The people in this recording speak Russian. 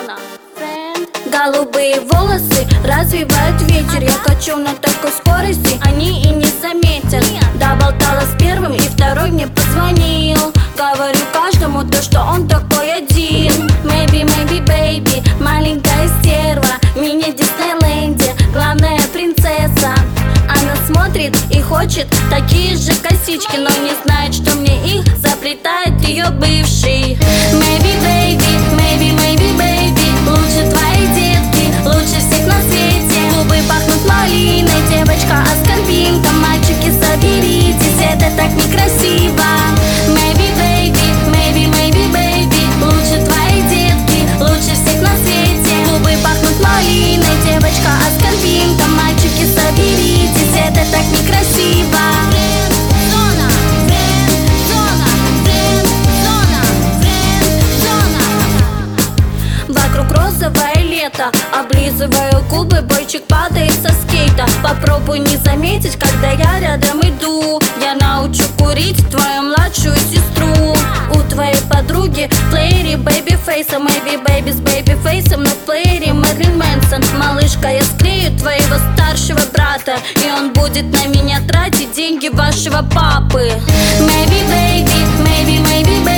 зона. Голубые волосы развивают ветер. Я качу на такой скорости, они и не заметят. Доболтала с первым, и второй мне позвонил. Говорю каждому то, что он такой один. Maybe, maybe, baby, маленькая стерва, мини-Диснейленде, главная принцесса. Она смотрит и хочет такие же косички, но не знает, что мне их заплетает ее бывший. Maybe, baby, maybe, maybe, baby, лучше твои детки, лучше всех на свете. Губы пахнут малиной, девочка оскорбинка. Мальчики, соберитесь, это так некрасиво. Maybe, baby, maybe, maybe, baby, лучше твои детки, лучше всех на свете. Губы пахнут малиной, девочка оскорбинка. Мальчики, соберитесь, это так некрасиво. Вокруг розовое лето, облизываю губы, бойчик падает со скейта. Попробуй не заметить, когда я рядом иду. Я научу курить твою младшую сестру. У твоей подруги в плеере бэйби-фейса, maybe baby с бэйби-фейсом, но в плеере Мэрилин Мэнсон. Малышка, я склею твоего старшего брата, и он будет на меня тратить деньги вашего папы. Maybe, baby, maybe, maybe, baby,